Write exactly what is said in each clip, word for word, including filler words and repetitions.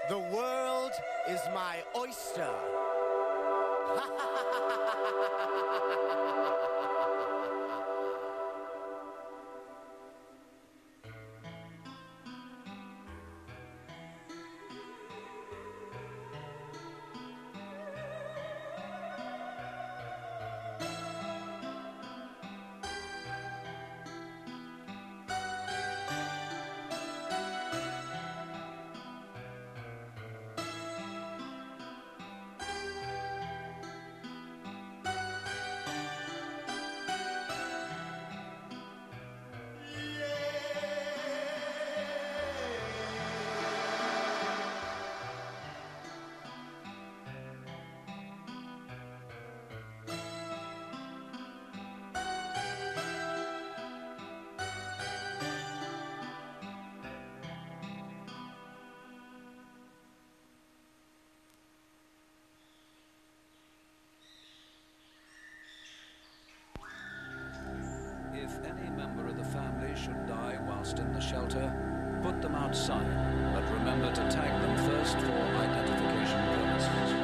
The world is my oyster. If any member of the family should die whilst in the shelter, put them outside, but remember to tag them first for identification purposes.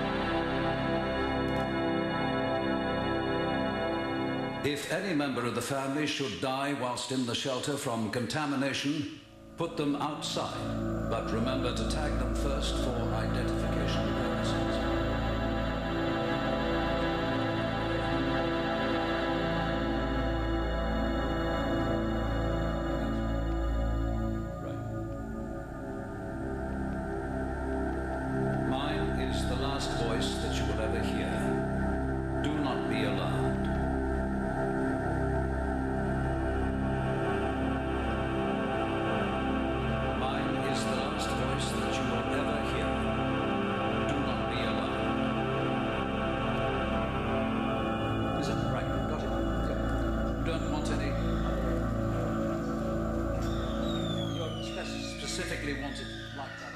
If any member of the family should die whilst in the shelter from contamination, put them outside, but remember to tag them first for identification purposes. Voice that you will ever hear. Do not be alarmed. Mine is the last voice that you will ever hear. Do not be alarmed. Is that right? Got it? Yeah. Don't want any... You specifically want it like that.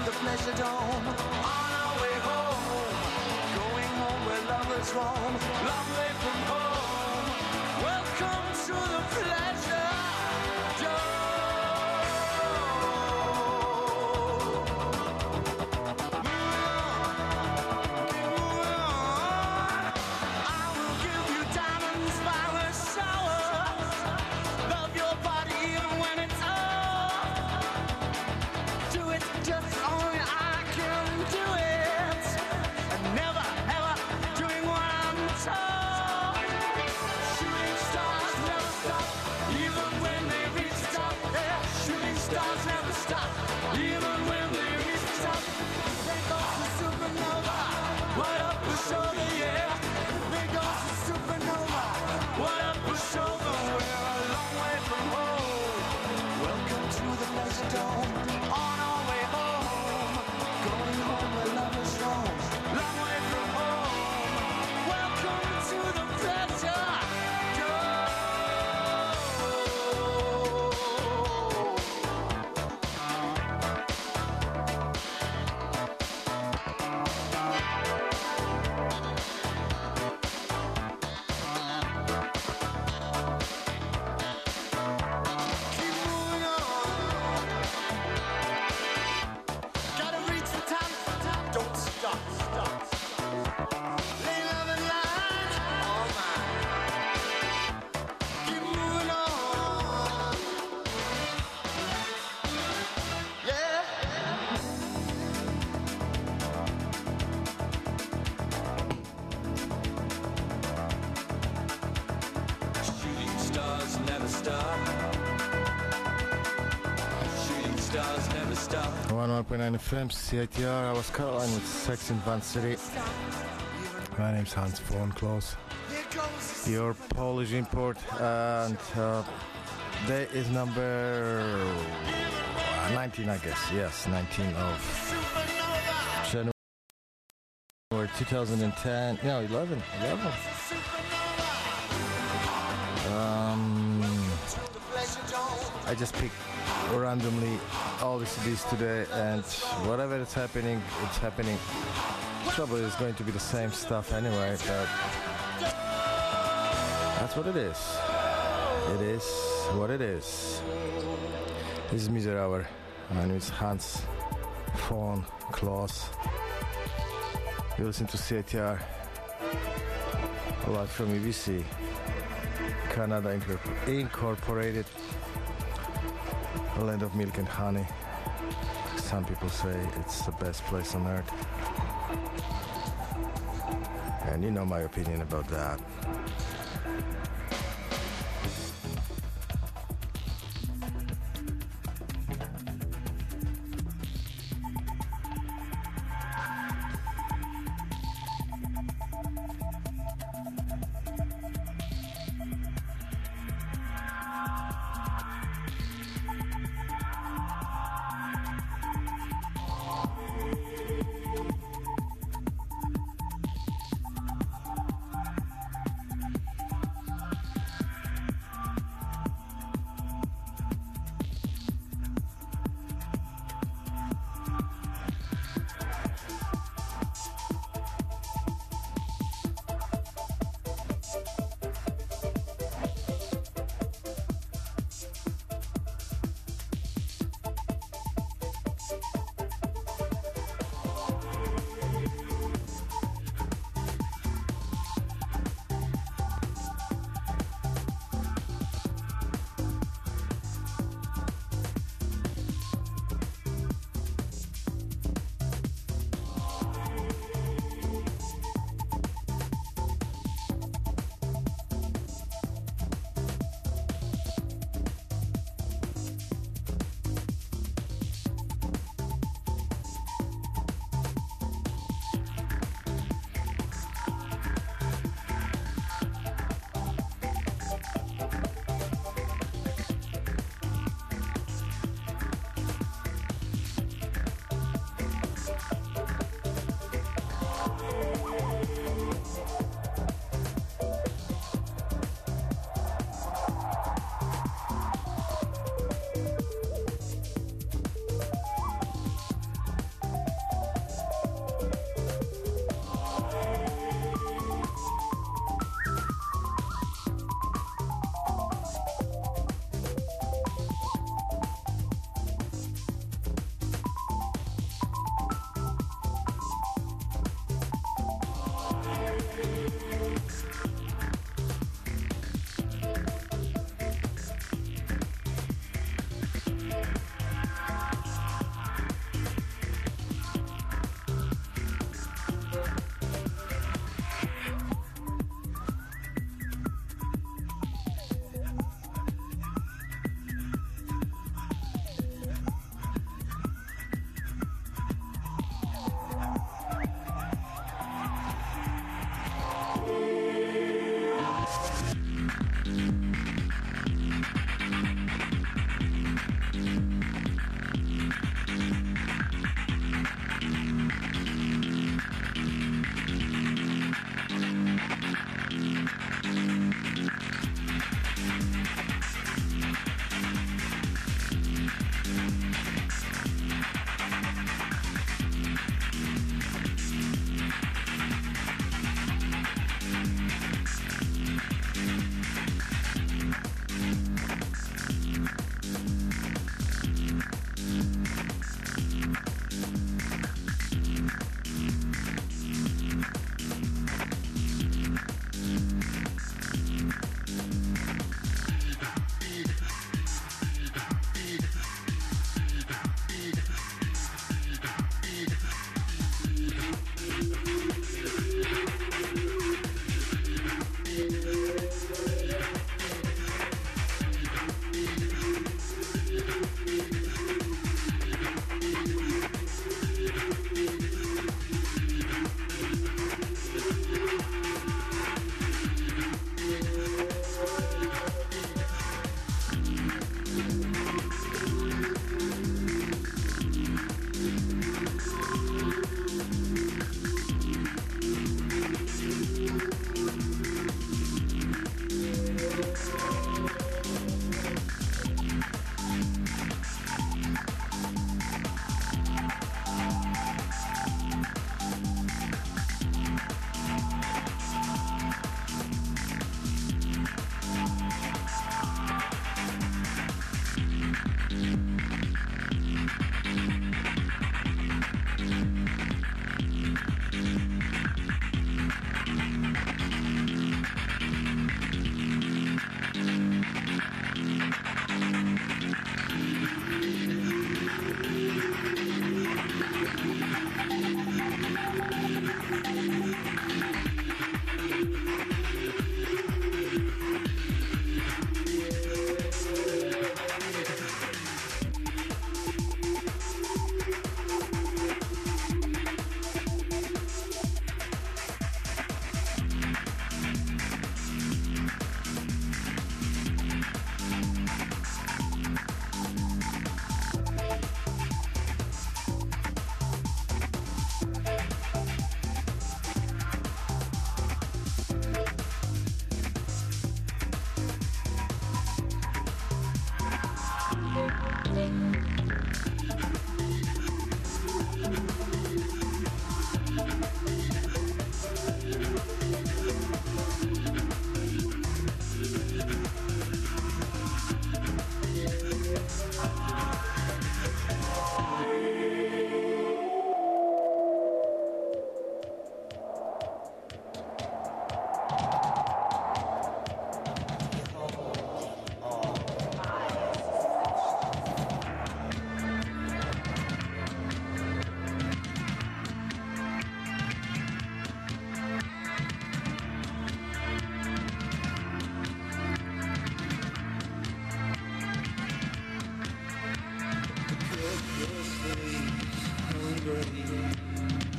the pleasure dome. On our way home, going home where lovers roam. Long way from home. Welcome to the pleasure dome. one oh one point nine F M, C I T R. I was Caroline with Sex in Van City. My name's Hans von Klaus, your Polish import, and uh, day is number nineteen, I guess. Yes, nineteen of January two thousand ten. No, eleven. eleven. Um, I just picked randomly all the C Ds today, and whatever is happening, it's happening. Probably is going to be the same stuff anyway, but that's what it is. It is what it is. This is Miser Hour. My name is Hans von Klaus. You listen to C I T R live from E B C, Canada Incorporated, land of milk and honey. Some people say it's the best place on earth. And you know my opinion about that.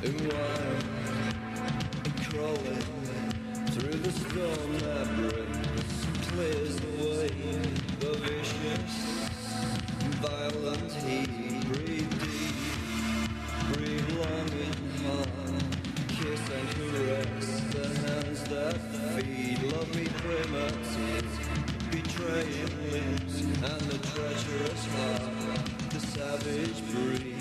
and wild and crawling through the storm that brings clears away the vicious violent heat. Breathe deep, breathe long and hard, kiss and caress the hands that feed. Love me primitive, betraying lips and the treacherous heart, the savage breed.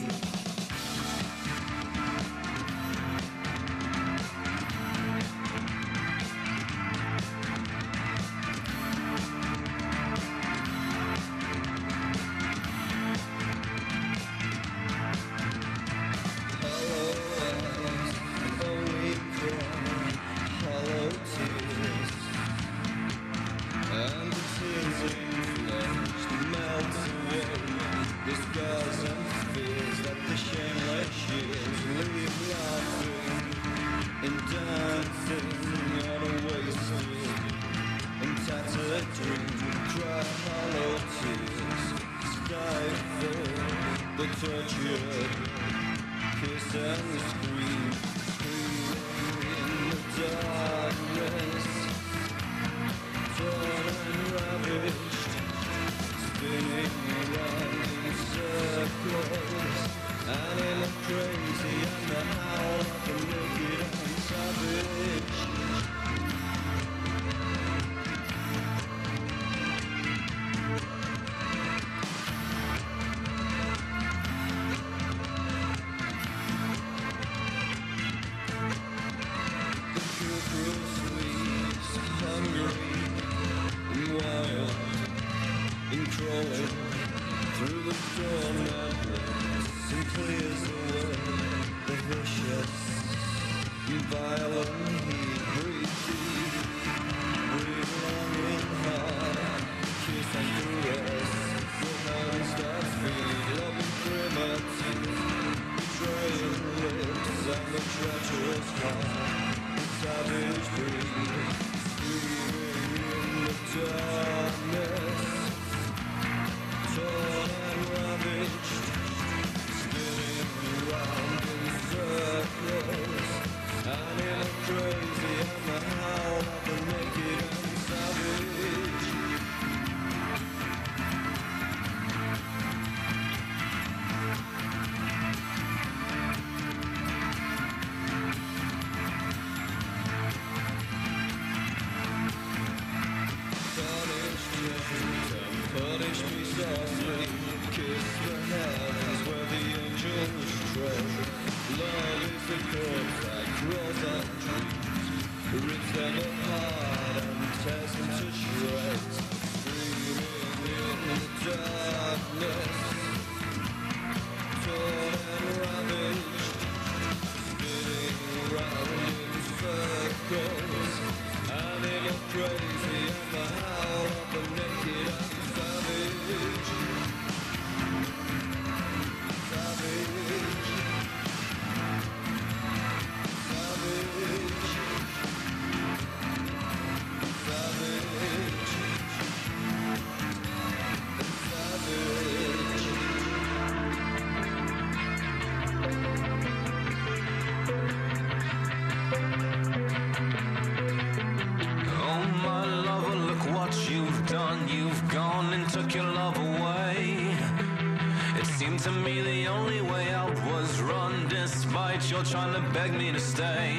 Trying to beg me to stay.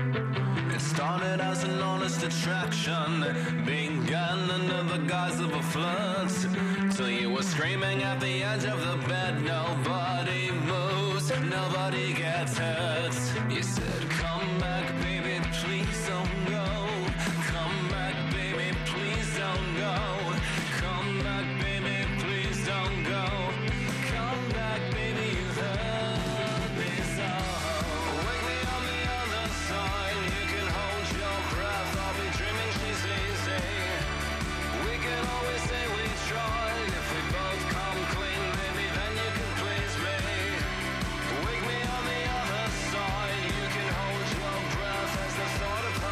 It started as an honest attraction, began under the guise of a flirt, till you were screaming at the edge of the bed. Nobody moves, nobody gets hurt. You said, come back, baby, please don't go. Come back, baby, please don't go. Come back, baby, please don't go. Come back, baby, you hurt me so. Wake me on the other side. You can hold your breath as the thought of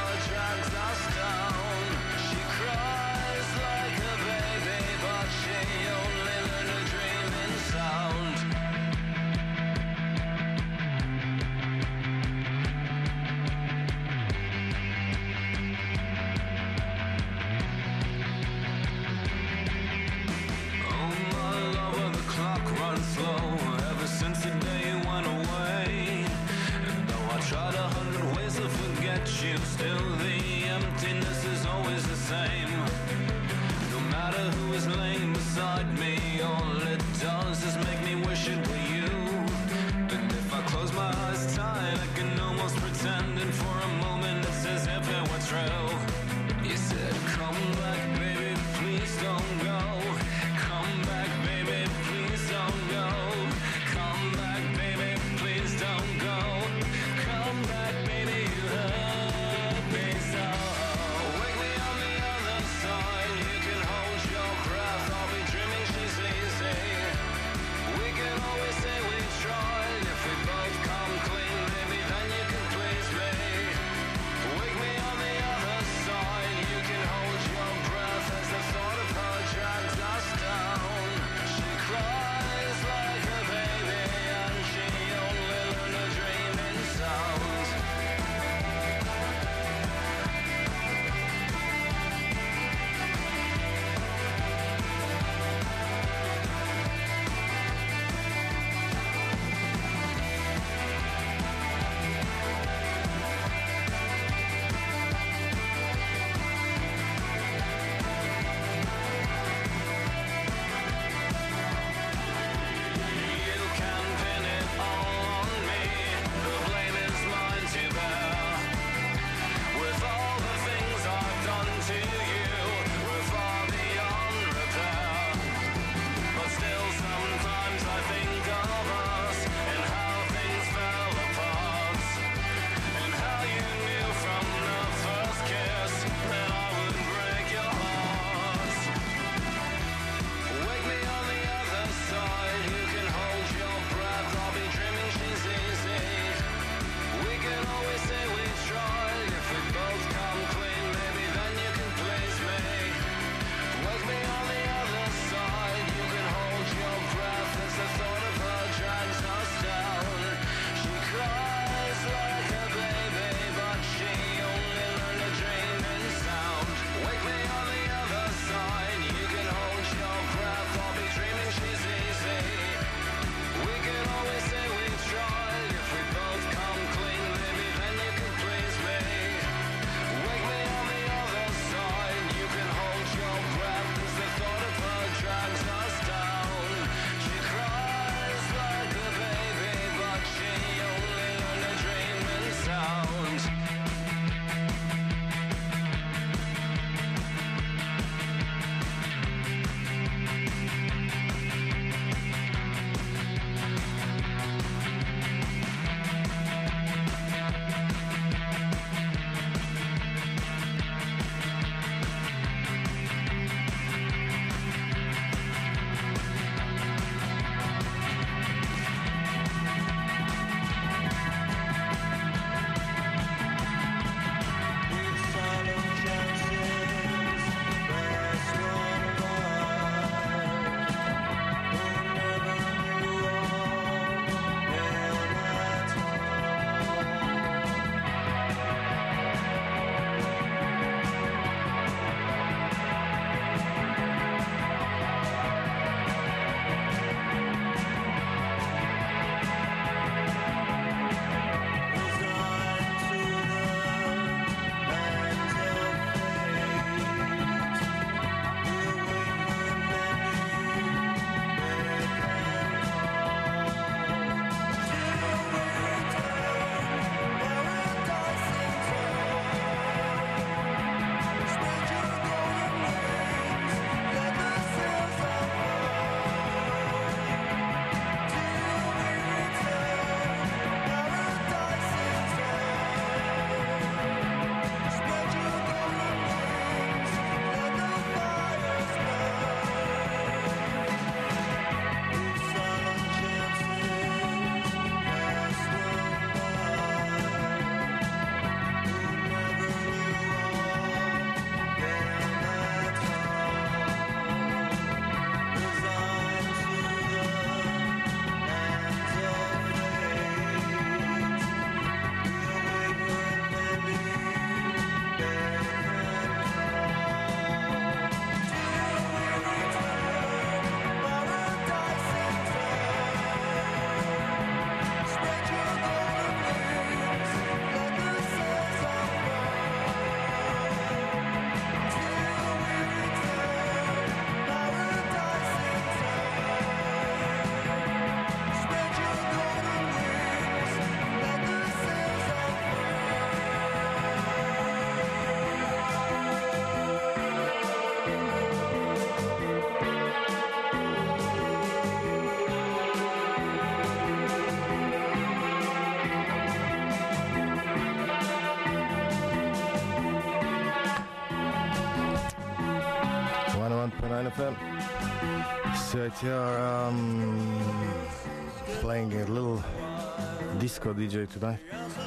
you, still the emptiness is always the same. No matter who is laying beside me, all it does is make me wish it were you. And if I close my eyes tight, I can almost pretend, and for a moment it's as if it were true. You said, come back, baby, please don't go. Come back, baby, please don't go. Come back, baby, please don't go. Come back, baby, you hurt me so. Wake me on the other side, you can hold your breath. I'll be dreaming she's F M. So you're um, playing a little disco D J tonight.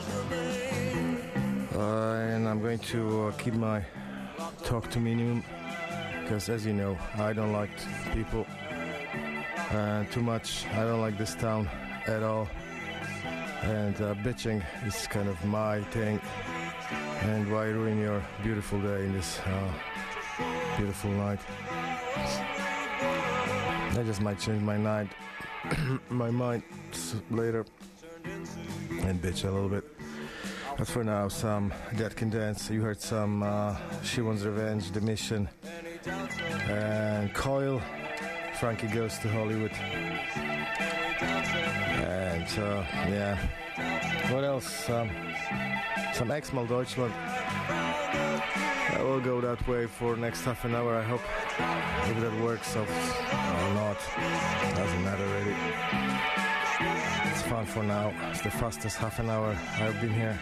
Uh, and I'm going to uh, keep my talk to minimum, because as you know, I don't like people uh, too much. I don't like this town at all. And uh, bitching is kind of my thing. And why ruin your beautiful day in this uh, beautiful night? I just might change my night, my mind later, and bitch a little bit. But for now, some Dead Can Dance. You heard some uh, She Wants Revenge, The Mission, and Coil. Frankie Goes to Hollywood. And uh, yeah, what else? Um, some X-Mal Deutschland. I will go that way for next half an hour, I hope. If that works or not, doesn't matter really. It's fun for now. It's the fastest half an hour I've been here.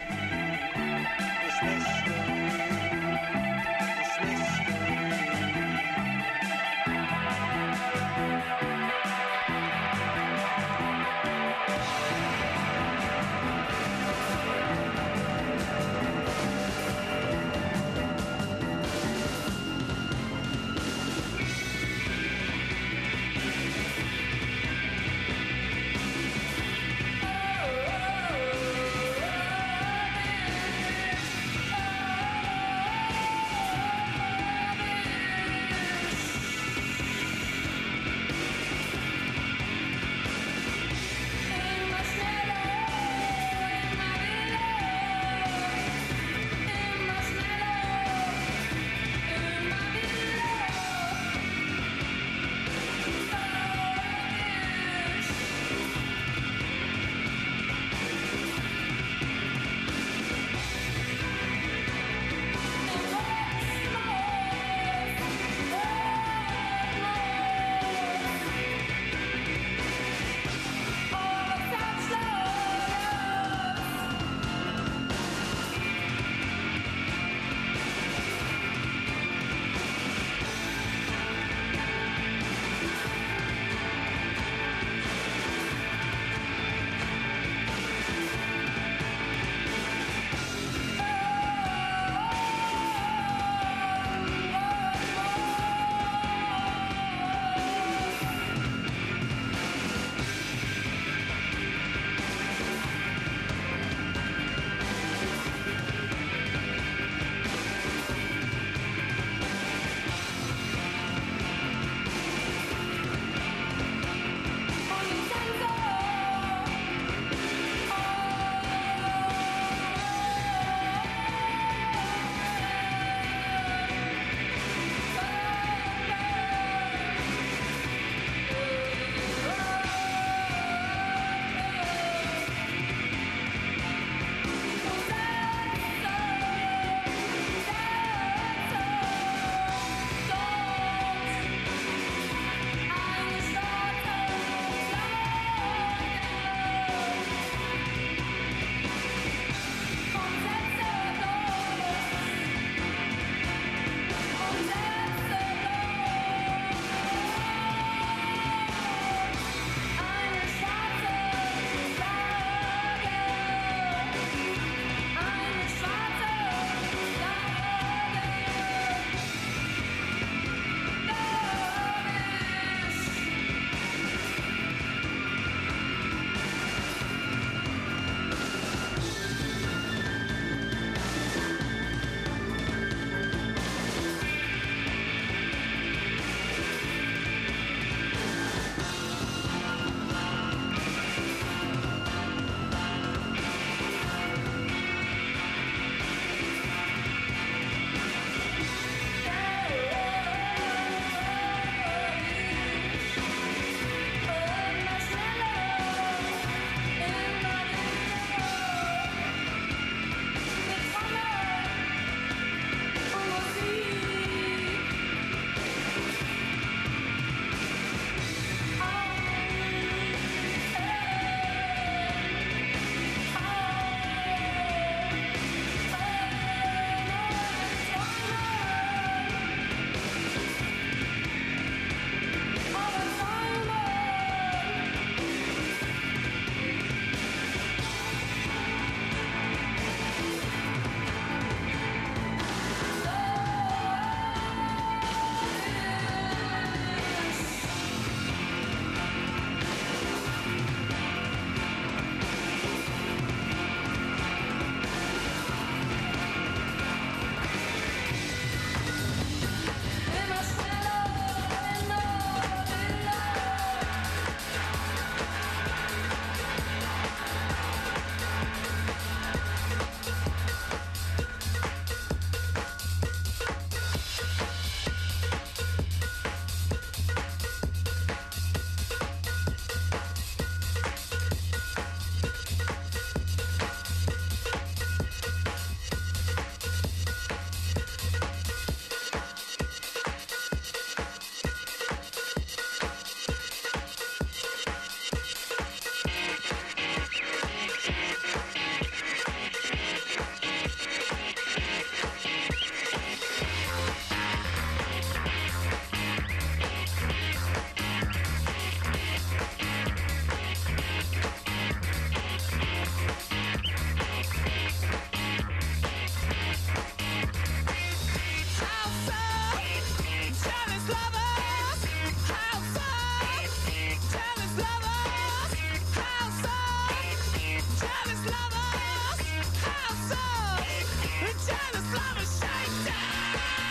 jealous lovers, house up, jealous lovers shake down.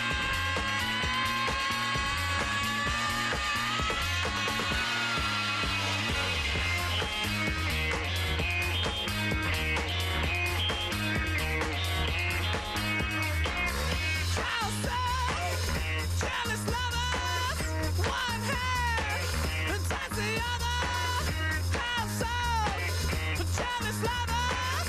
House up, jealous lovers, one hand and takes the other. House up, jealous lovers,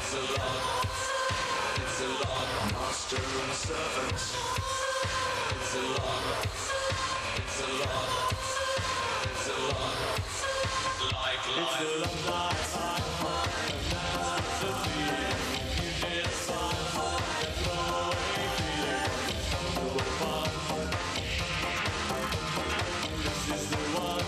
It's a lot, it's a lot, master and servant. It's a lot, it's a lot, it's a lot, like life. It's a lot, life, life, life, and that's the feeling. It's life, there's no way feeling. It's fun. This is the one.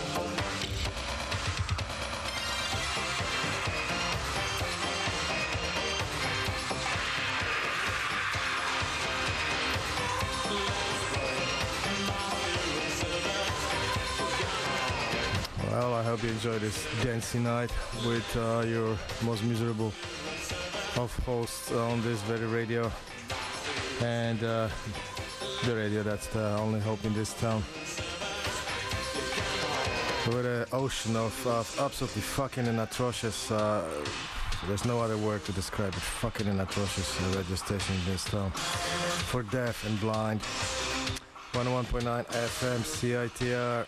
Well, I hope you enjoy this dancing night with uh, your most miserable of hosts on this very radio. And uh, the radio, that's the only hope in this town. With an ocean of, of absolutely fucking and atrocious, uh, there's no other word to describe it, fucking and atrocious radio station in this town. For deaf and blind. one oh one point nine F M C I T R.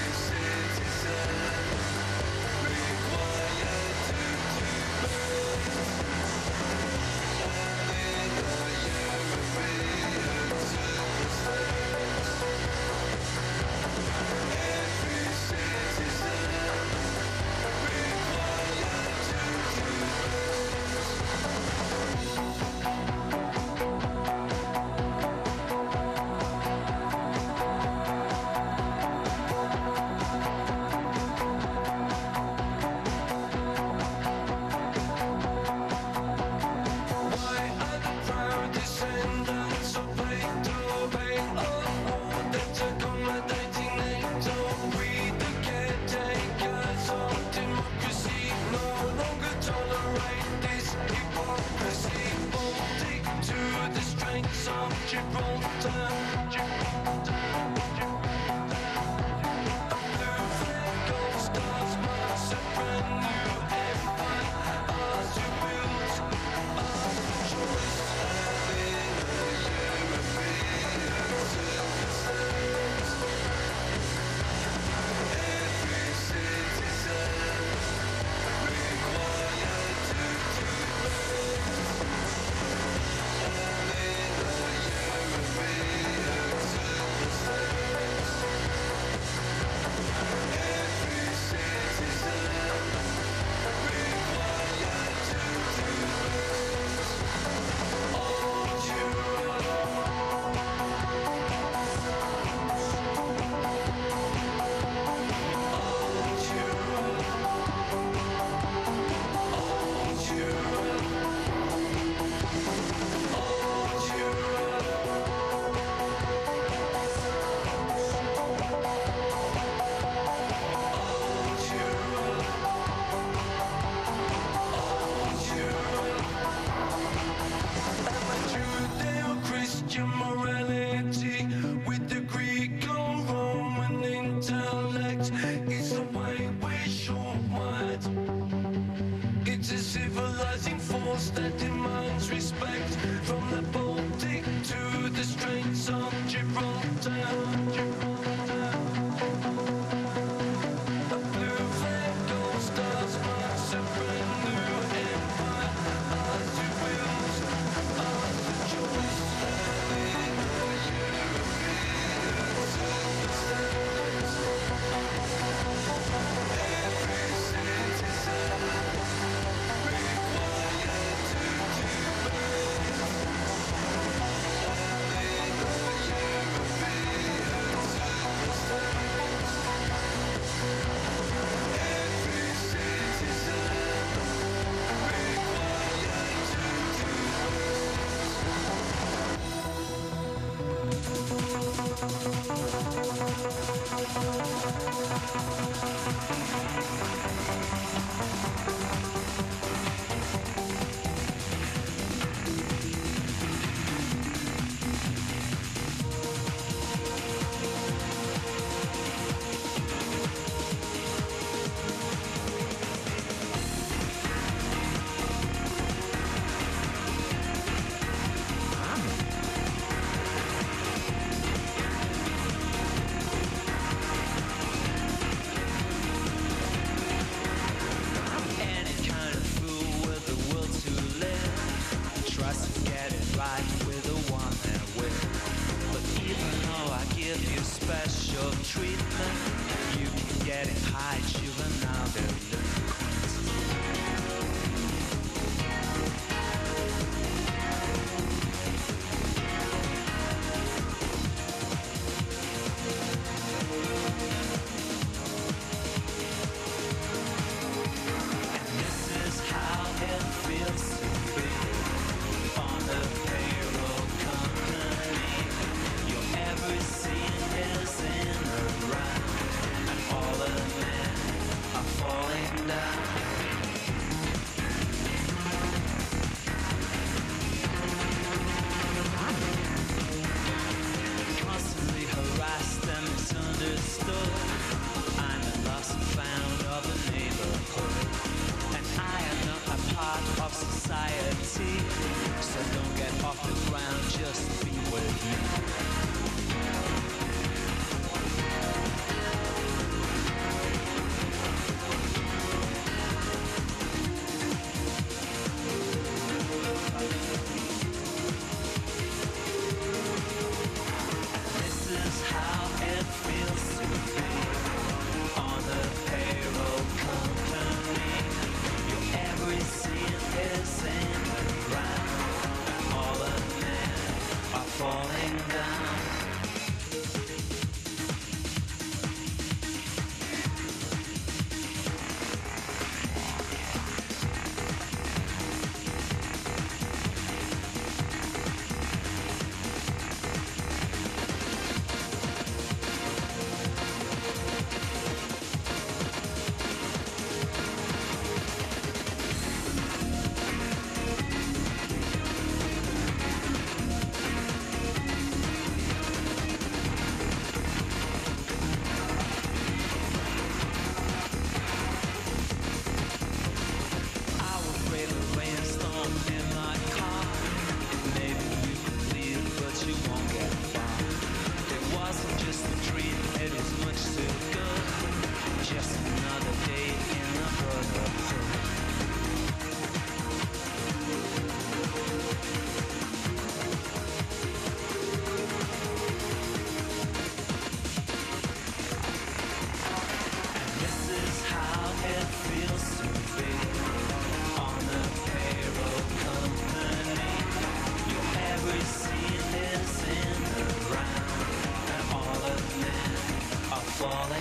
Required to do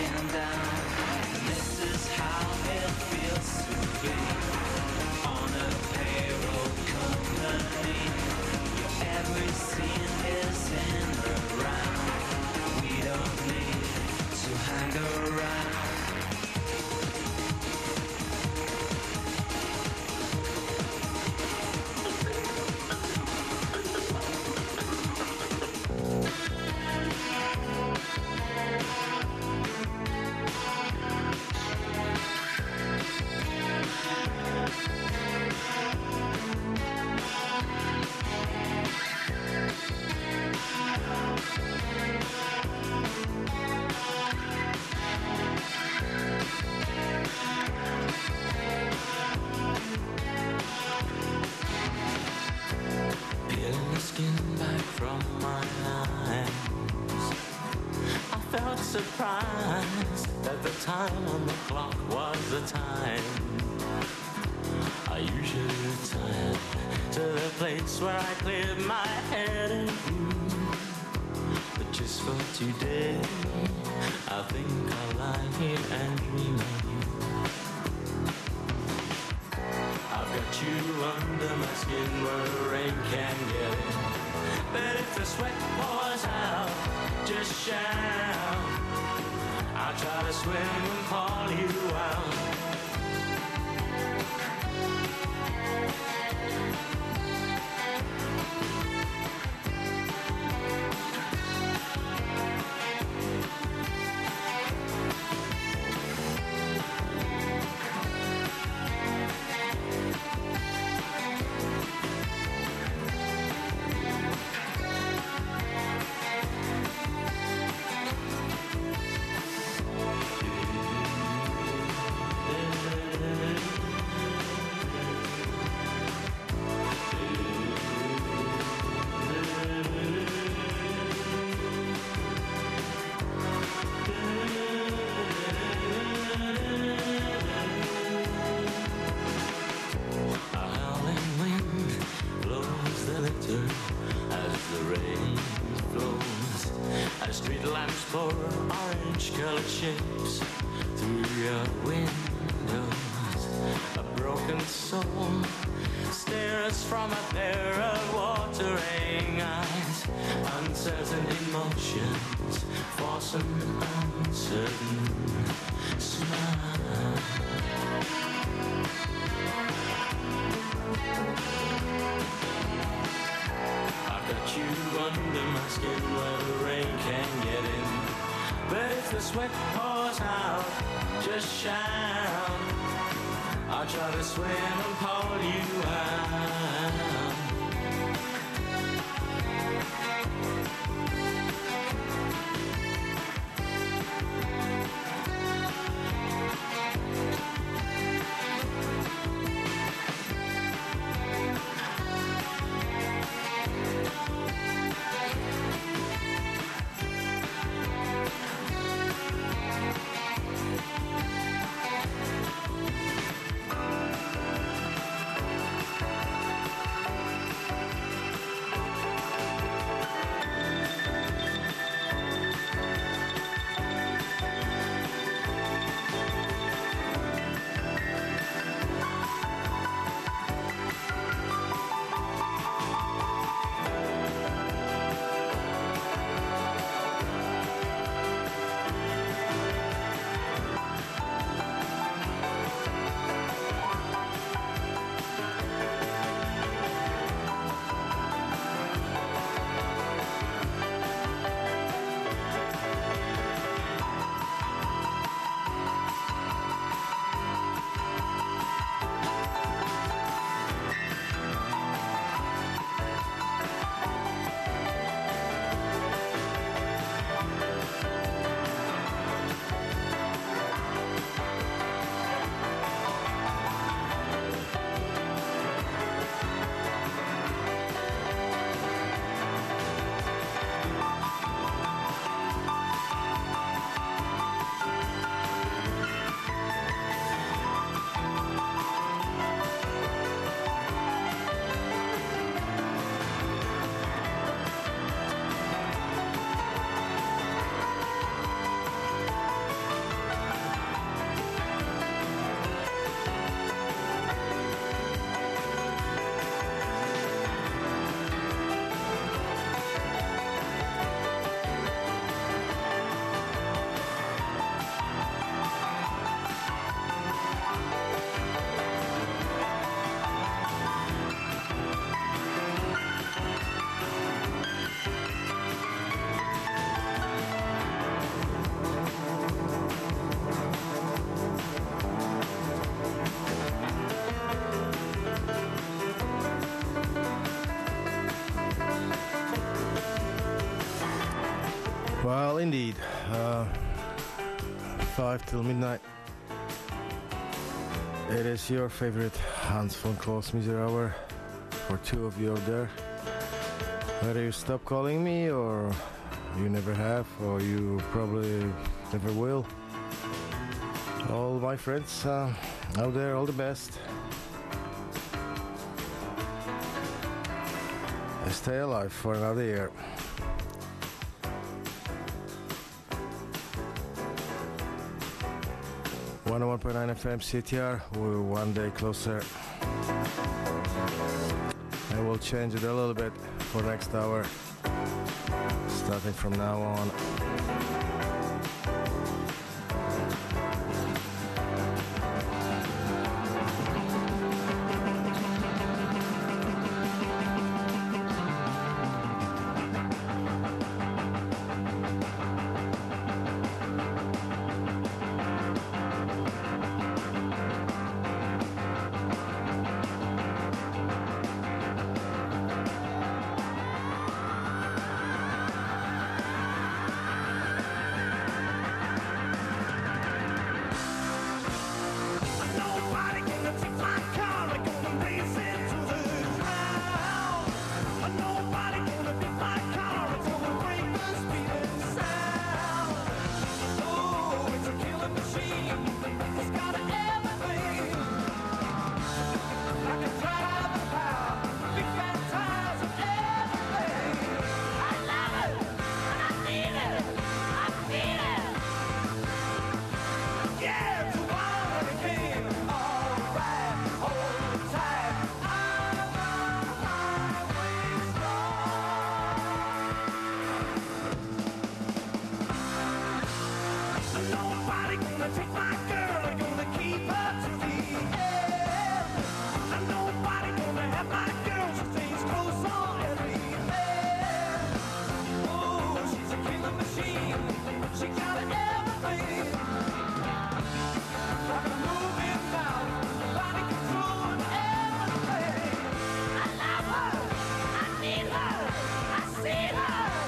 breaking down. This is how it feels to be on a payroll company. Every scene is in the round. We don't need to hang around. Peeling the skin back from my eyes, I felt surprised that the time on the clock was the time I usually retire to the place where I cleared my head and view. But just for today, I think I'll lie here and dream of you. I've got you under my skin where the rain can get in. But if the sweat pours out, just shout. I'll try to swim and call you out. Orange-colored shapes through your windows. A broken soul stares from a pair of watering eyes. Uncertain emotions force an uncertain smile. I've got you under my skin where the rain can get in. But if the sweat pours out, just shout. I'll try to swim and pull you out. uh, five till midnight. It is your favorite Hans von Klaus Music Hour for two of you out there. Whether you stop calling me or you never have or you probably never will. All my friends uh, out there, all the best. Stay alive for another year. one oh one point nine F M C T R, we're one day closer. And we'll change it a little bit for next hour, starting from now on.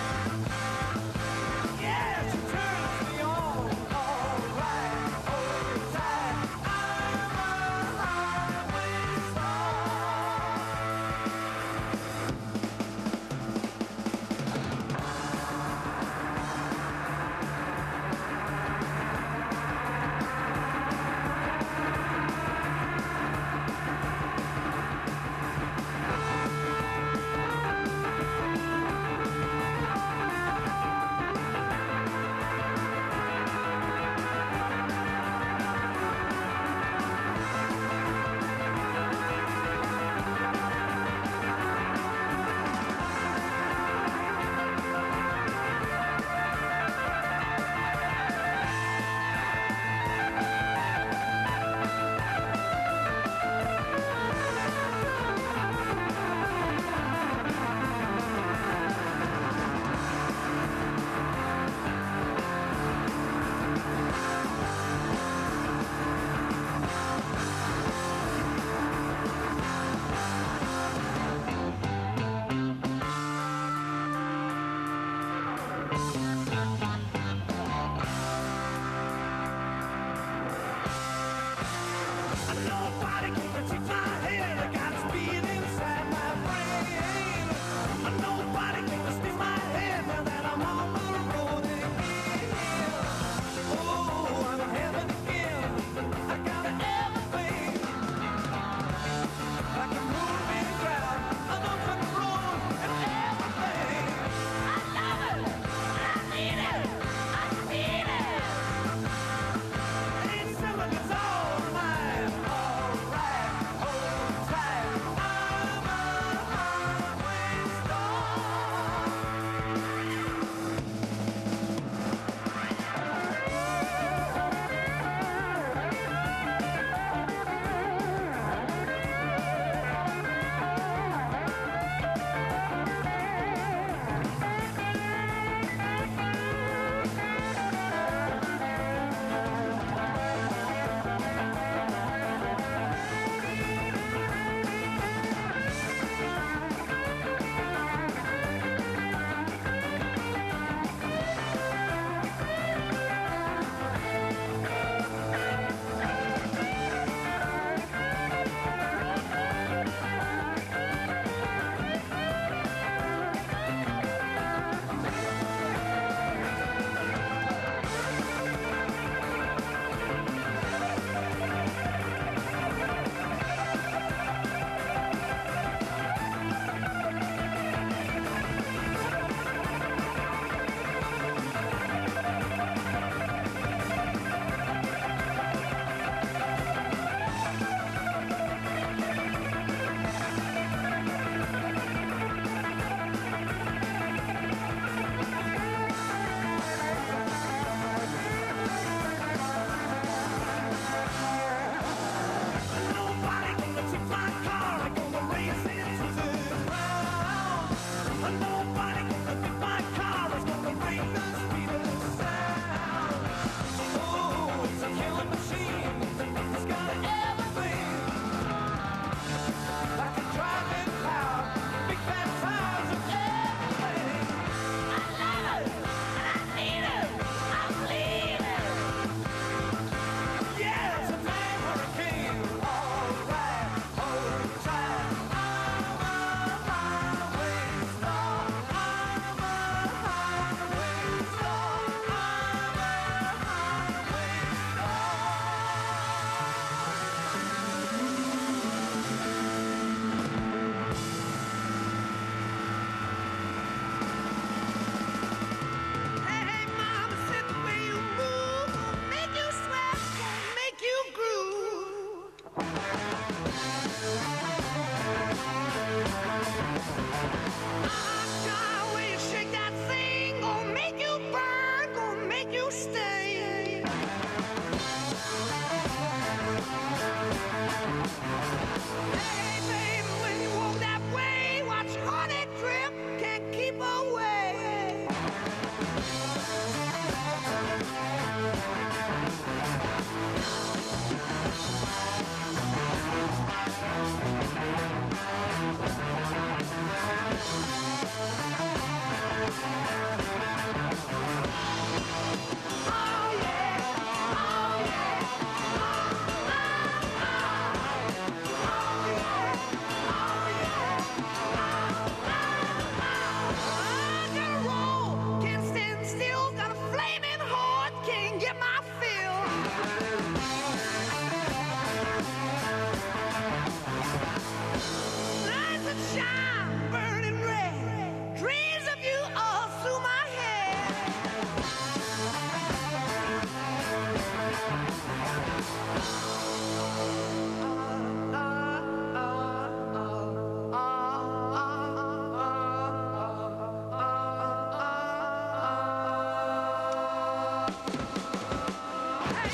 Yeah, she turns me on, alright, alright.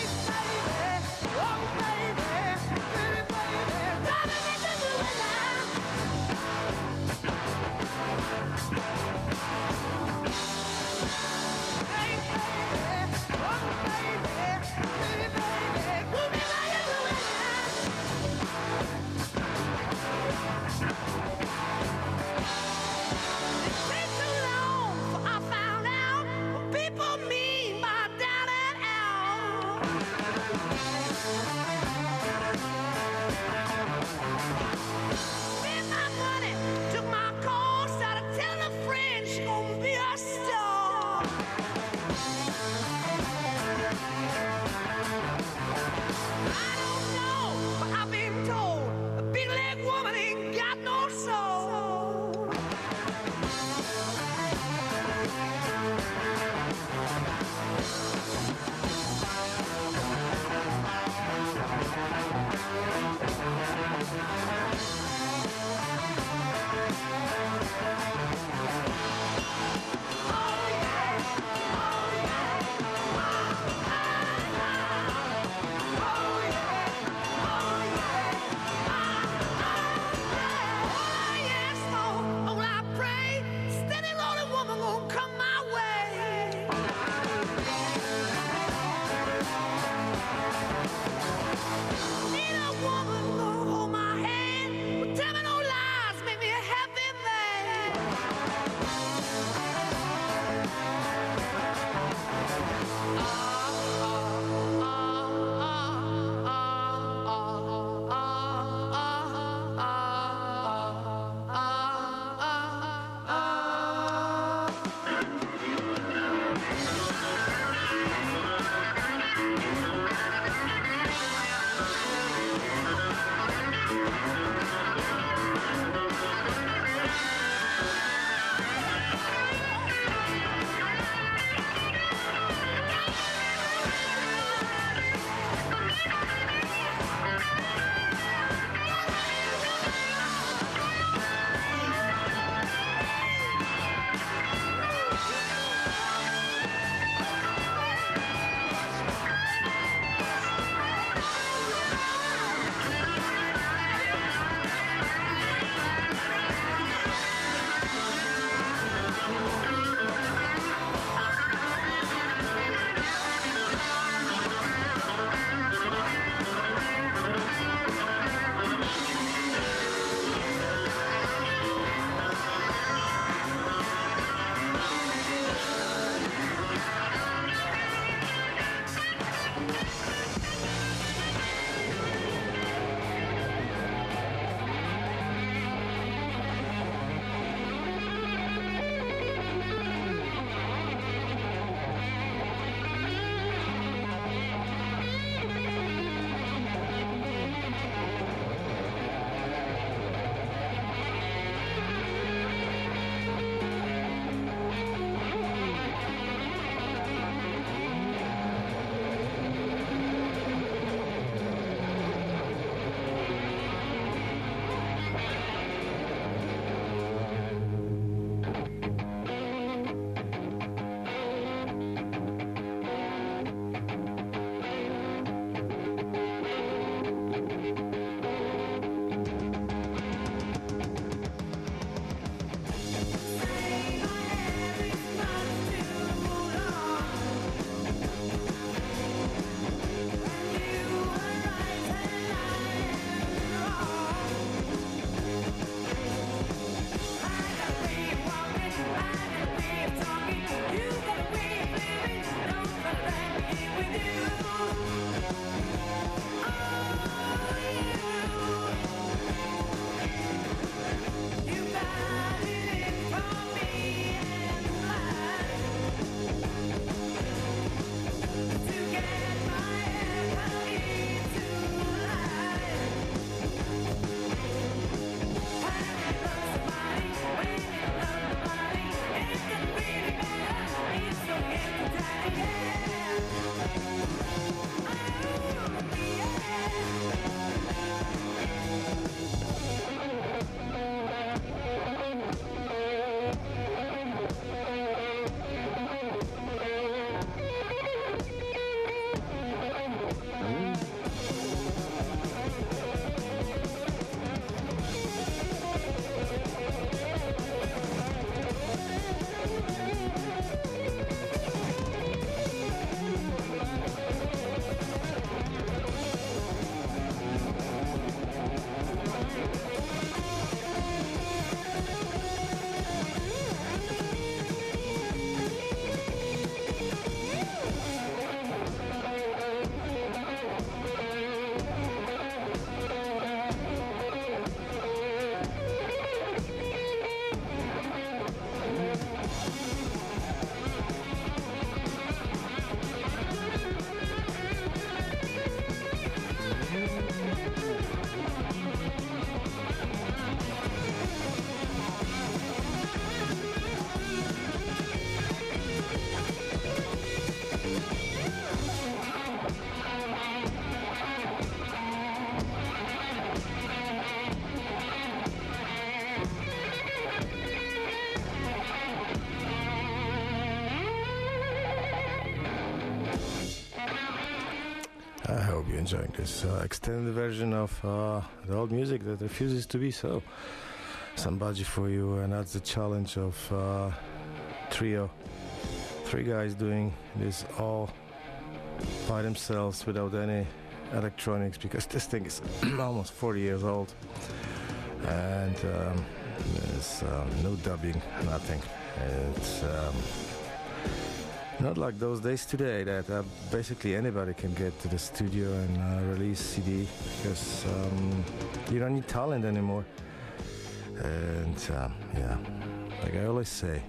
People mean by down and out. I hope you're enjoying this uh, extended version of uh, the old music that refuses to be so. Some budgie for you, and that's the challenge of uh, trio. Three guys doing this all by themselves without any electronics, because this thing is almost forty years old. And um, there's um, no dubbing, nothing. It's um, not like those days today that uh, basically anybody can get to the studio and uh, release C D, because um, you don't need talent anymore. And um, yeah, like I always say,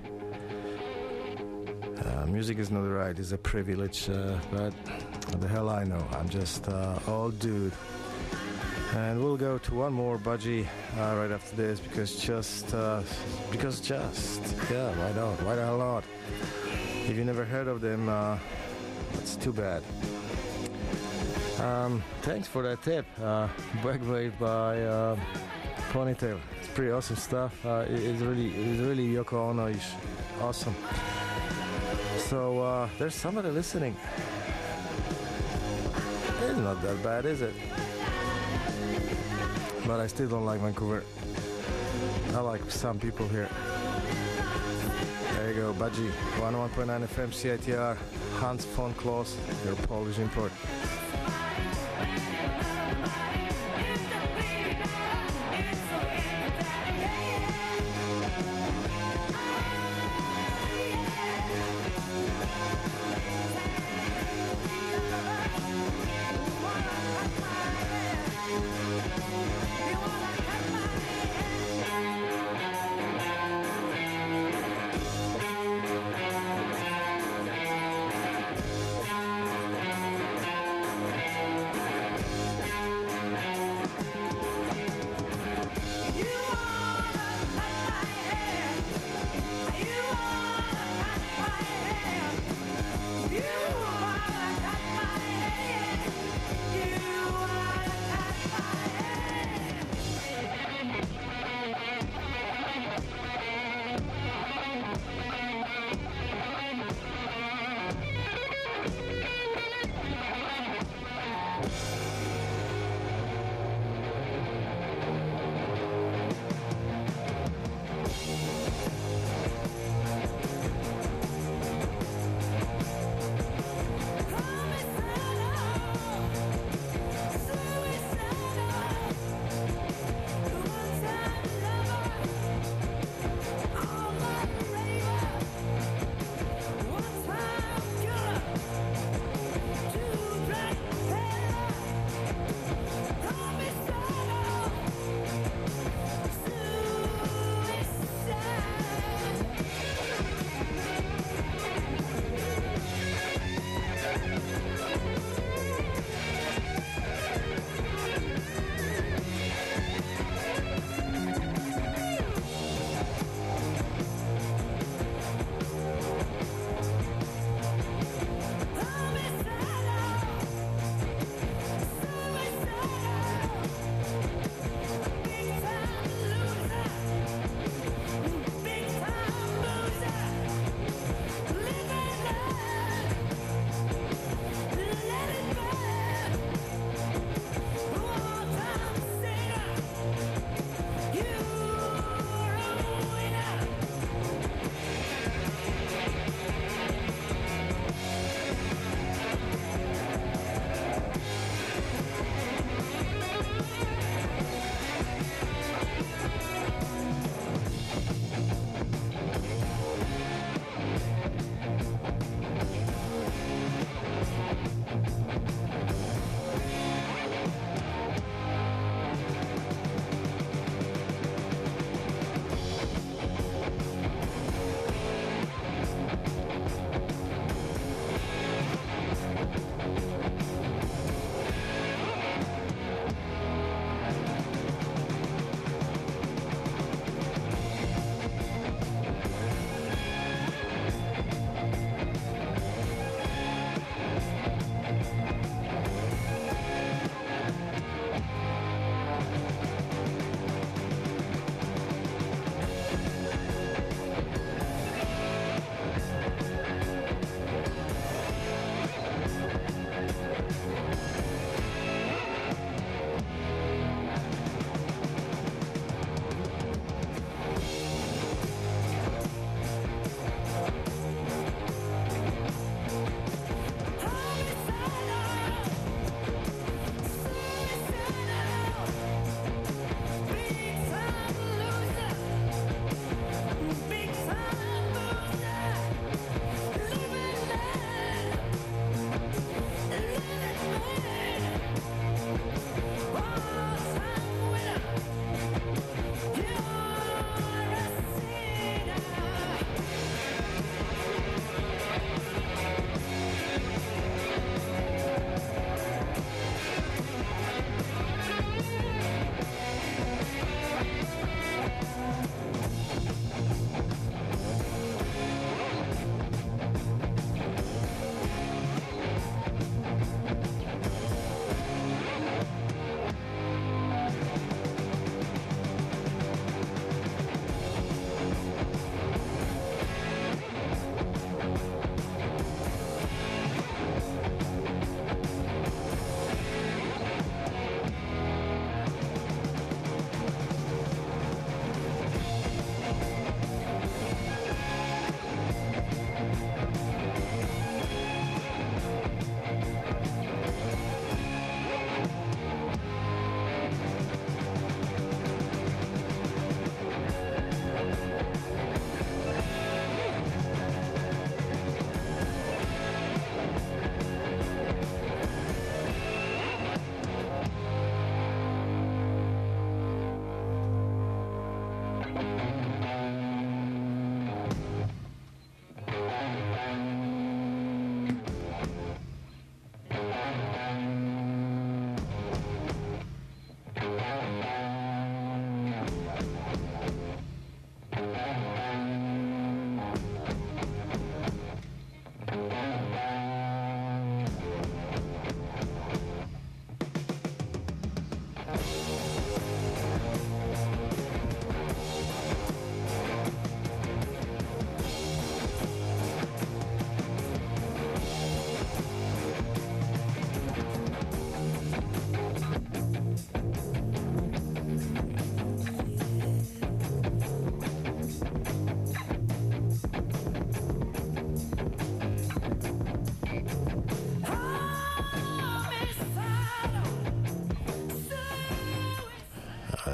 uh, music is not a right, it's a privilege, uh, but what the hell I know, I'm just uh, old dude. And we'll go to one more budgie uh, right after this, because just, uh, because just, yeah, why not, why the hell not? If you never heard of them, uh, that's too bad. Um, thanks for that tip, uh, Backwave by uh, Ponytail. It's pretty awesome stuff. Uh, it, it's really, it's really Yoko Ono-ish, awesome. So uh, there's somebody listening. It's not that bad, is it? But I still don't like Vancouver. I like some people here. There you go, Budgie, one oh one point nine F M C I T R, Hans von Kloss, your Polish import.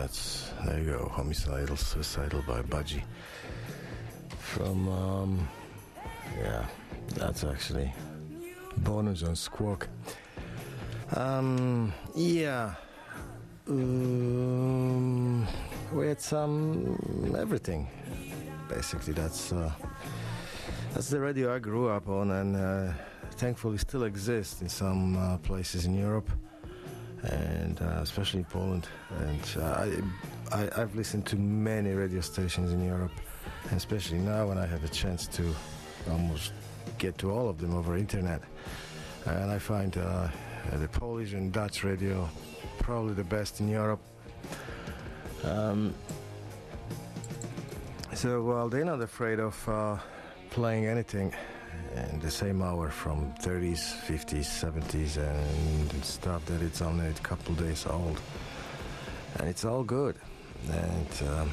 That's, there you go, Homicidal, Suicidal by Budgie. From, um, yeah, that's actually bonus on Squawk. Um, yeah, um, we had some, everything, basically. That's, uh, that's the radio I grew up on, and uh, thankfully still exists in some uh, places in Europe, and uh, especially in Poland. And uh, I, I, I've listened to many radio stations in Europe, and especially now when I have a chance to almost get to all of them over internet. And I find uh, the Polish and Dutch radio probably the best in Europe. Um, so while they're not afraid of uh, playing anything in the same hour from thirties, fifties, seventies and stuff that it's only a couple days old, and it's all good. And um,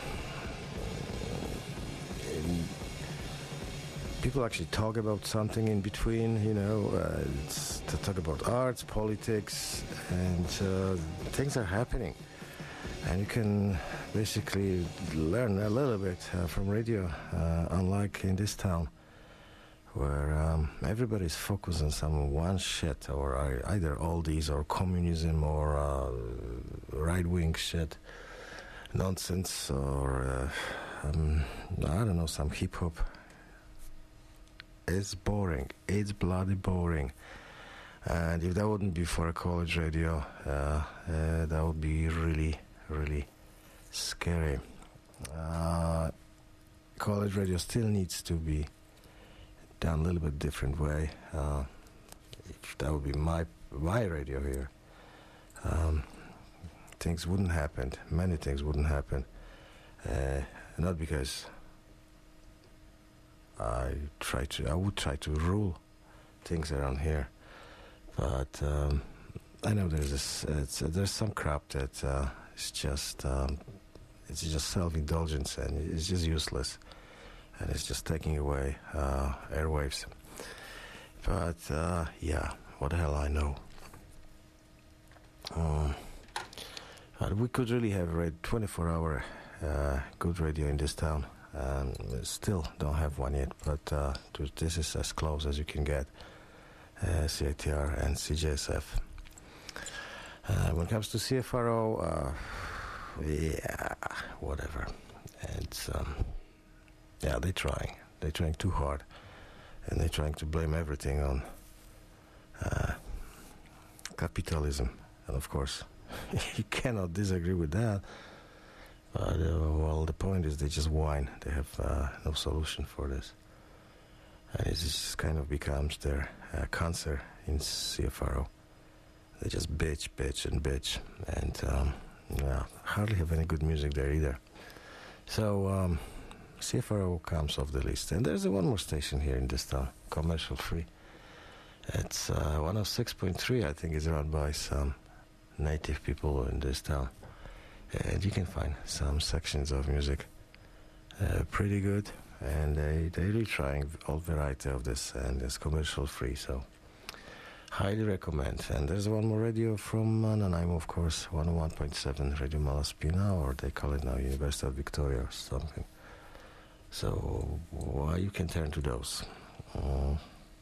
people actually talk about something in between, you know, uh, it's to talk about arts, politics, and uh, things are happening. And you can basically learn a little bit uh, from radio, uh, unlike in this town, where um, everybody's focused on some one shit, or either oldies or communism or uh, right-wing shit, nonsense, or uh, um, I don't know, some hip-hop. It's boring. It's bloody boring. And if that wouldn't be for a college radio, uh, uh, that would be really, really scary. Uh, college radio still needs to be done a little bit different way. Uh, if that would be my my radio here, um, things wouldn't happen. Many things wouldn't happen. Uh, not because I try to, I would try to rule things around here, but um, I know there's this, it's, uh, there's some crap that uh, is just, um, it's just self-indulgence, and it's just useless, and it's just taking away uh, airwaves. But uh, yeah, what the hell I know. Um, but we could really have a twenty-four hour uh, good radio in this town. Um, still don't have one yet, but uh, this is as close as you can get. Uh, C I T R and C J S F. Uh, when it comes to C F R O, uh, yeah, whatever. It's um, yeah, they're trying. They're trying too hard, and they're trying to blame everything on uh, capitalism. And of course, you cannot disagree with that. But, uh, well, the point is they just whine. They have uh, no solution for this. And it just kind of becomes their uh, cancer in C F R O. They just bitch, bitch, and bitch. And um, yeah, hardly have any good music there either. So um, C F R O comes off the list. And there's a one more station here in this town, commercial free. It's uh, one oh six point three, I think, is run by some native people in this town. And you can find some sections of music uh, pretty good, and they, they're really trying all variety of this, and it's commercial free, so highly recommend. And there's one more radio from uh, Nanaimo, of course, one oh one point seven Radio Malaspina, or they call it now University of Victoria or something. So well, you can turn to those. Uh,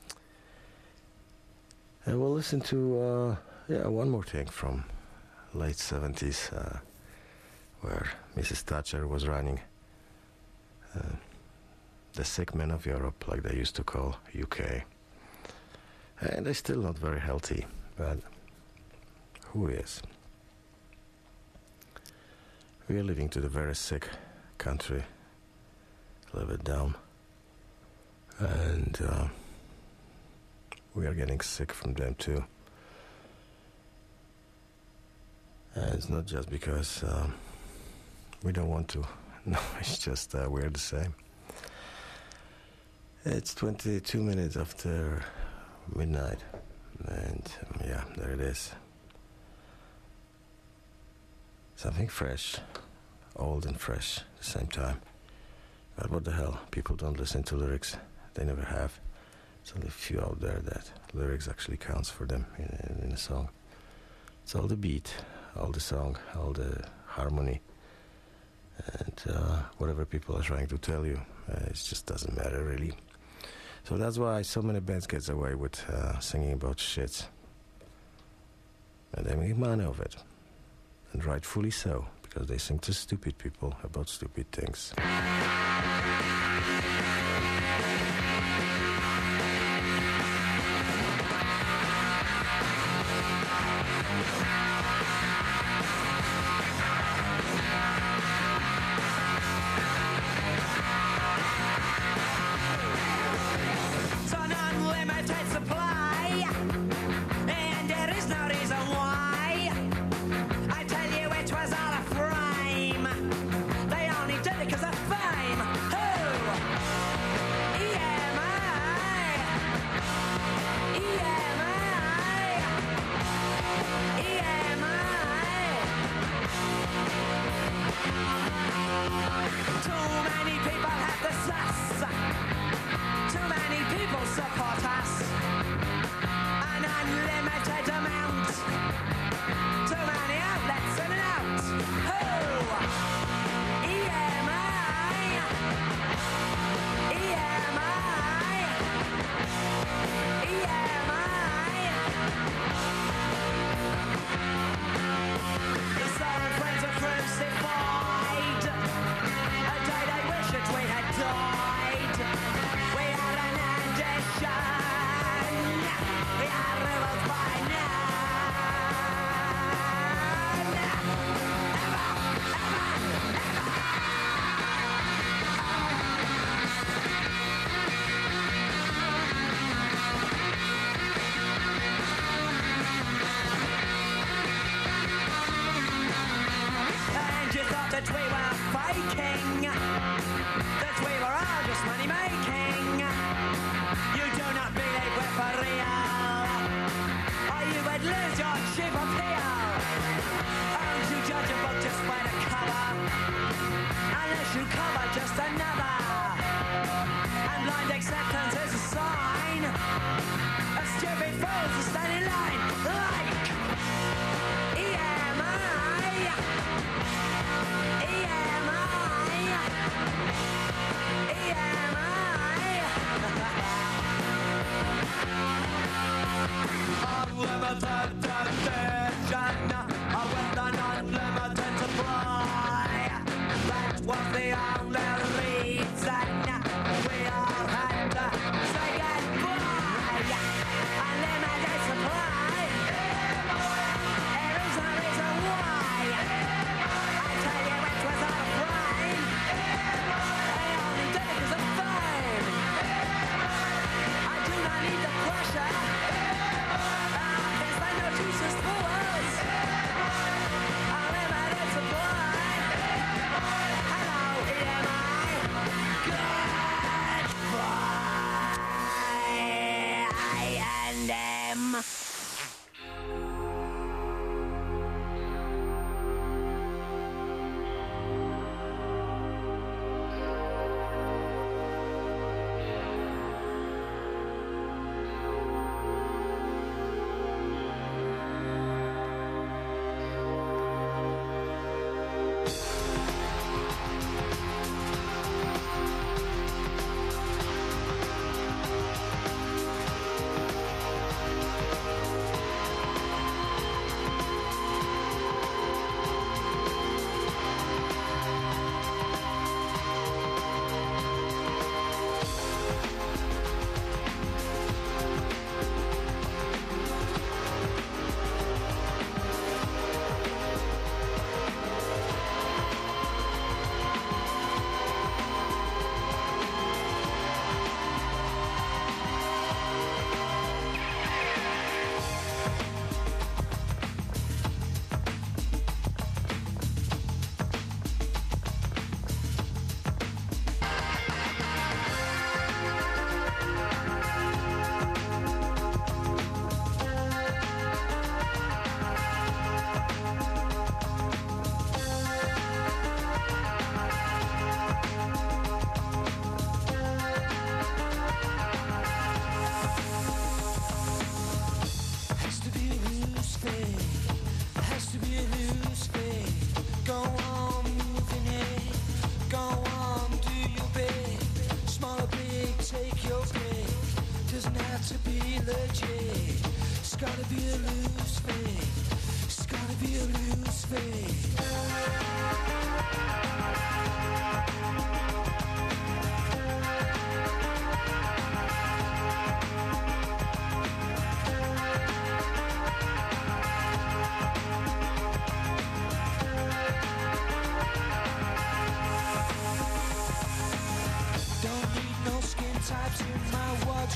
and we'll listen to uh, yeah one more thing from late seventies. Uh, where Missus Thatcher was running uh, the sick men of Europe, like they used to call U K. And they're still not very healthy, but who is? We are living to the very sick country, a little bit down, and uh, we are getting sick from them too. And it's not just because um, we don't want to. No, it's just uh, we're the same. It's twenty-two minutes after midnight, and um, yeah, there it is. Something fresh, old and fresh at the same time. But what the hell? People don't listen to lyrics. They never have. There's only a few out there that lyrics actually counts for them in, in, in a song. It's all the beat, all the song, all the harmony. and uh, whatever people are trying to tell you, uh, it just doesn't matter really. So that's why so many bands get away with uh, singing about shit, and they make money of it, and rightfully so, because they sing to stupid people about stupid things. E M I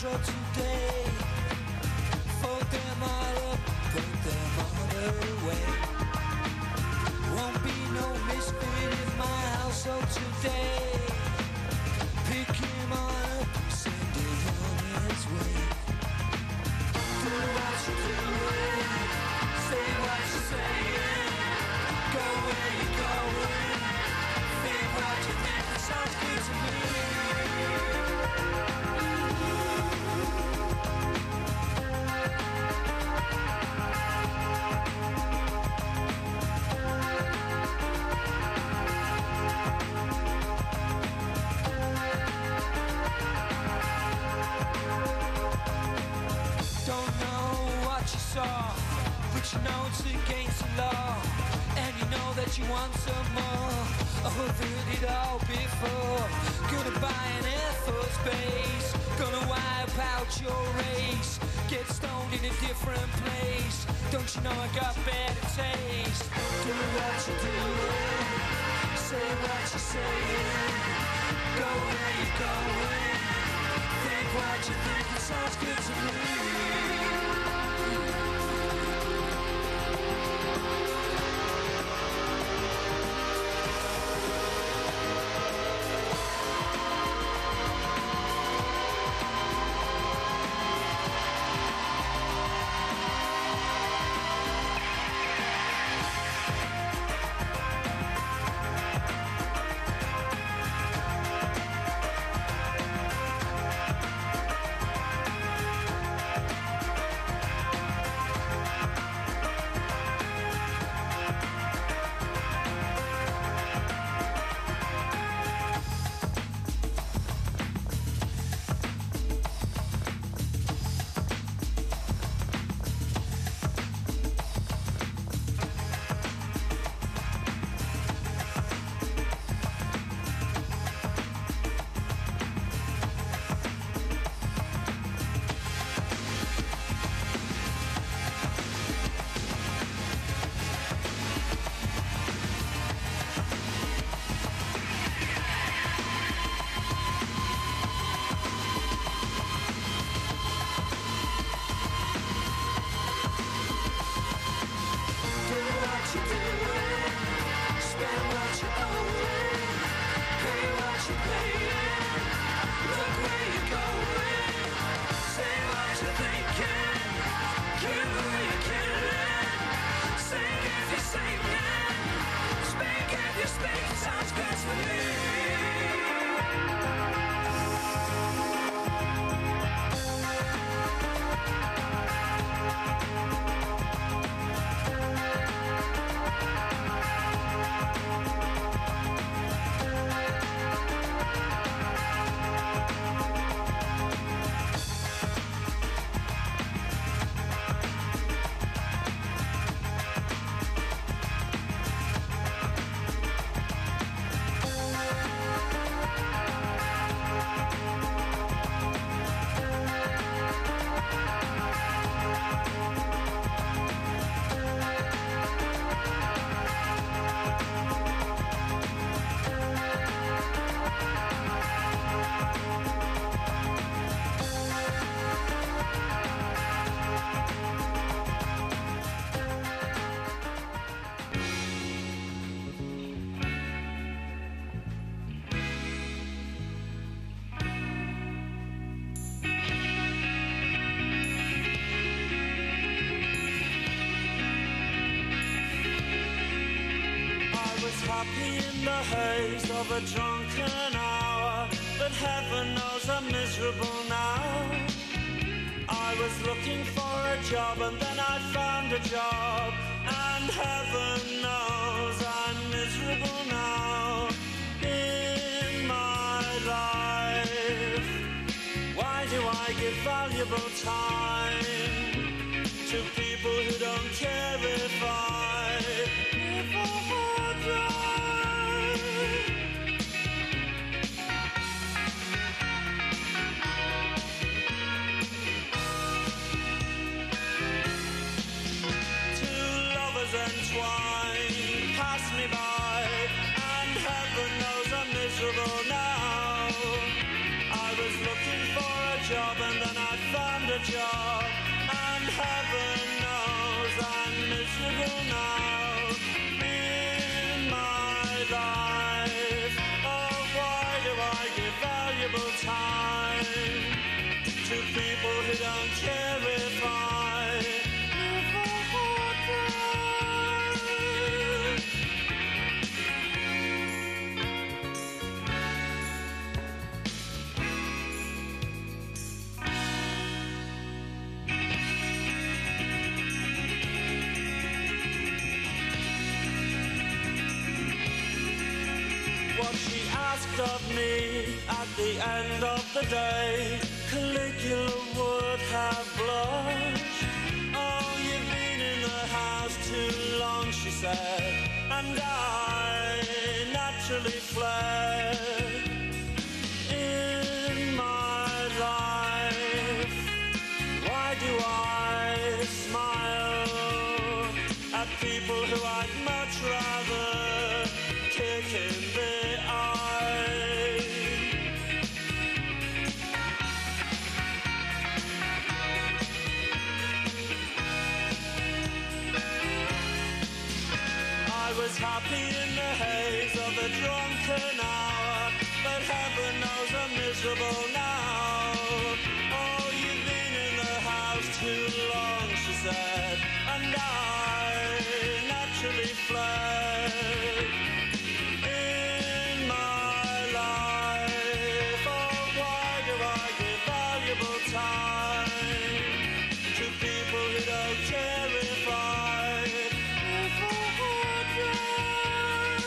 throw today. Fold them all up, put them all away. Won't be no misfit in my household today. Pick him up, send him on his way. Do what you're doing, say what you're saying. Go where you're going, think what you think, it sounds good to me. But you know it's against the law, and you know that you want some more. I've heard it all before. Gonna buy an Air Force base, gonna wipe out your race, get stoned in a different place. Don't you know I got better taste? Do what you're doing, say what you're saying. Go where you're going, think what you think, it sounds good to me. haze of a drunken hour, but heaven knows I'm miserable now. I was looking for a job and then I found a job, and heaven knows I'm miserable now in my life. Why do I give valuable time to people who don't care if I live or die? Entwined, pass me by, and heaven knows I'm miserable now. I was looking for a job and then I asked of me at the end of the day, Caligula would have blushed. Oh, you've been in the house too long, she said, and I naturally fled. In my life, why do I smile at people who I'd much rather kick in the eye? I was happy in the haze of a drunken hour, but heaven knows I'm miserable now. Oh, you've been in the house too long, she said, and I naturally fled. In my life, oh, why do I give valuable time to people who don't care if I, if I had tried?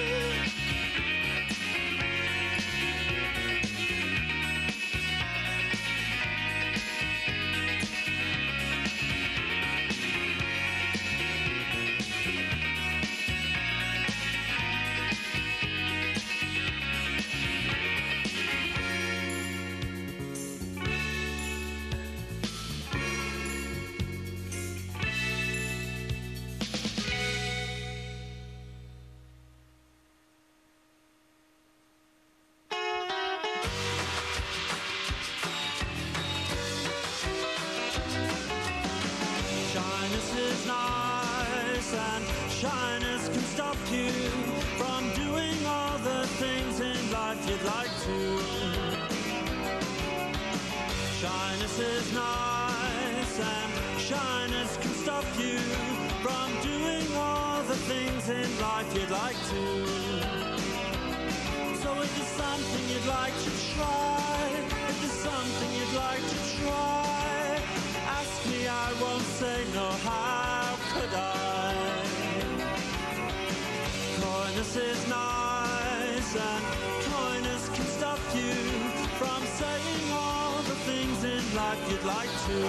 Shyness is nice, and shyness can stop you from doing all the things in life you'd like to. Shyness is nice, and shyness can stop you from doing all the things in life you'd like to. So if there's something you'd like to try, if there's something you'd like to try, ask me, I won't say no, how could I? Coyness is nice, and coyness can stop you from saying all the things in life you'd like to.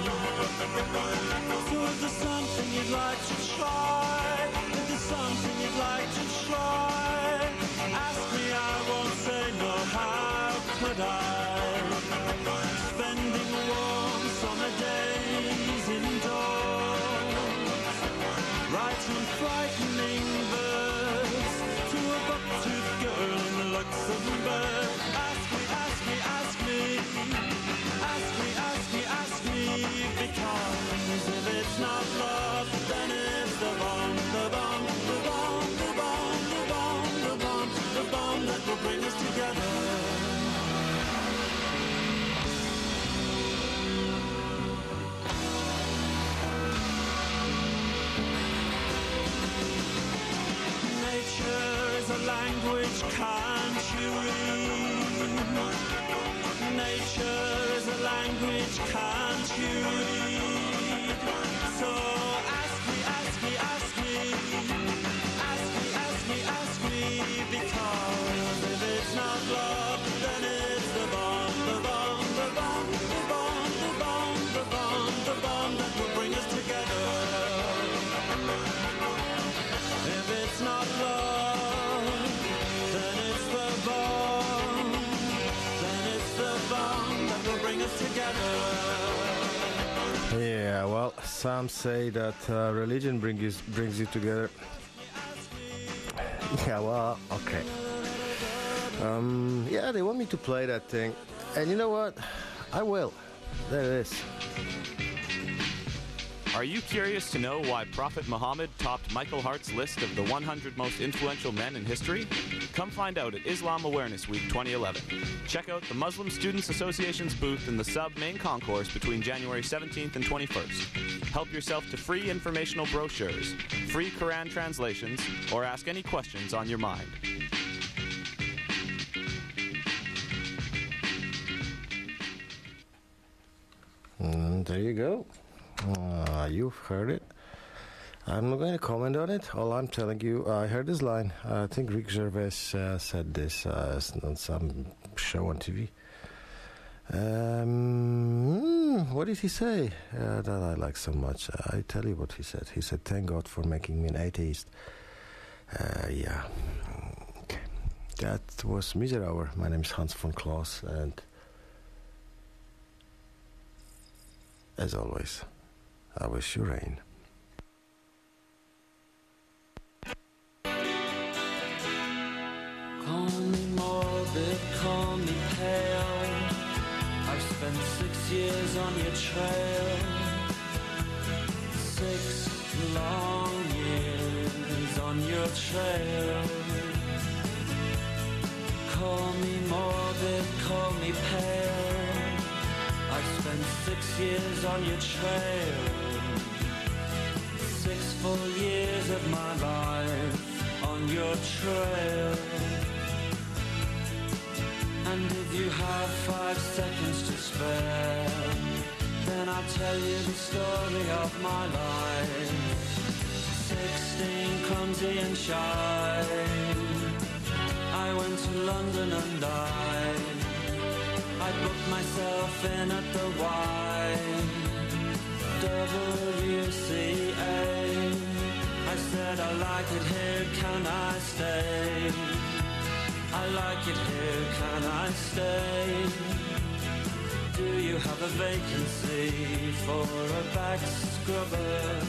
So if there's something you'd like to try, if there's something you'd like to try, ask me, I won't say no, how could I? Spending warm summer days indoors, writing frightening verse to a buck-toothed girl in Luxembourg. Ask me, ask me, ask me, ask me, ask me, ask me, because if it's not love, then it's the bomb, the bomb, the bomb, the bomb, the bomb, the bomb, the bomb that will bring us together. Nature is a language, can't you read? Nature is a language, can't you read? So ask me, ask me, ask me, ask me, ask me, ask me, because if it's not love, then it's the bomb, the bomb, the bomb, the bomb, the bomb, the bomb, the bomb that will bring us together. If it's not love, then it's the bomb, then it's the bomb that will bring us together. Yeah, well, some say that uh, religion bring you, brings you together. Yeah, well, okay. Um, yeah, they want me to play that thing. And you know what? I will. There it is. Are you curious to know why Prophet Muhammad topped Michael Hart's list of the one hundred most influential men in history? Come find out at Islam Awareness Week twenty eleven. Check out the Muslim Students Association's booth in the Sub main concourse between January seventeenth and twenty-first. Help yourself to free informational brochures, free Quran translations, or ask any questions on your mind. Mm, there you go. Uh, you've heard it. I'm not going to comment on it. All I'm telling you, I heard this line. I think Rick Gervais uh, said this uh, on some show on T V. Um, what did he say uh, that I like so much? Uh, I tell you what he said. He said, "Thank God for making me an atheist." Uh, yeah. Okay. That was Miser Hour. My name is Hans von Klaas, and as always, I wish you rain. Call me morbid, call me pale. I've spent six years on your trail. Six long years on your trail. Call me morbid, call me pale. I've spent six years on your trail. Six full years of my life on your trail. And if you have five seconds to spare, then I'll tell you the story of my life. Sixteen, clumsy and shy, I went to London and I I booked myself in at the Y W C A. I said I like it here, can I stay? I like it here, can I stay? Do you have a vacancy for a back scrubber?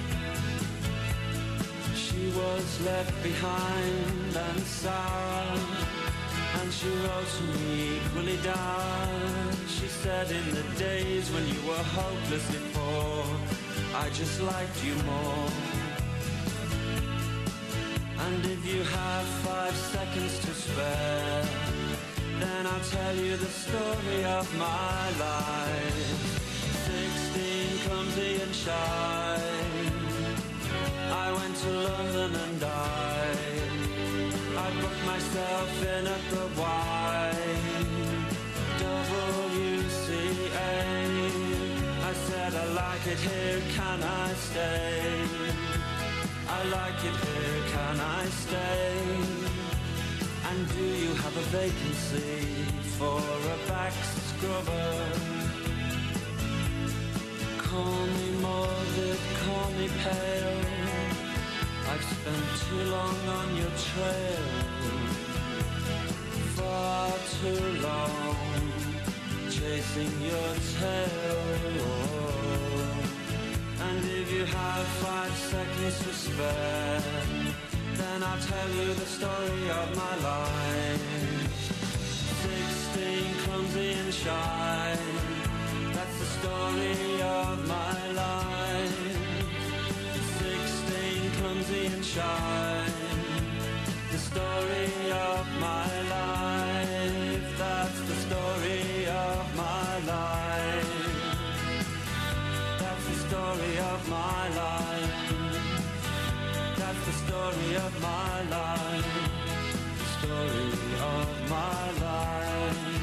She was left behind and sour, and she wrote to me equally down. She said in the days when you were hopelessly poor, I just liked you more. And if you have five seconds to spare, then I'll tell you the story of my life. Sixteen, clumsy and shy, I went to London and I I booked myself in at the Y W C A. I said I like it here, can I stay? I like it here, can I stay? And do you have a vacancy for a back scrubber? Call me morbid, call me pale. I've spent too long on your trail, far too long chasing your tail. And if you have five seconds to spare, then I'll tell you the story of my life. Sixteen, clumsy and shy, that's the story of my life. Sixteen, clumsy and shy, the story of my life. That's the story of my life. That's the story of my life. That's the story of my life. The story of my life.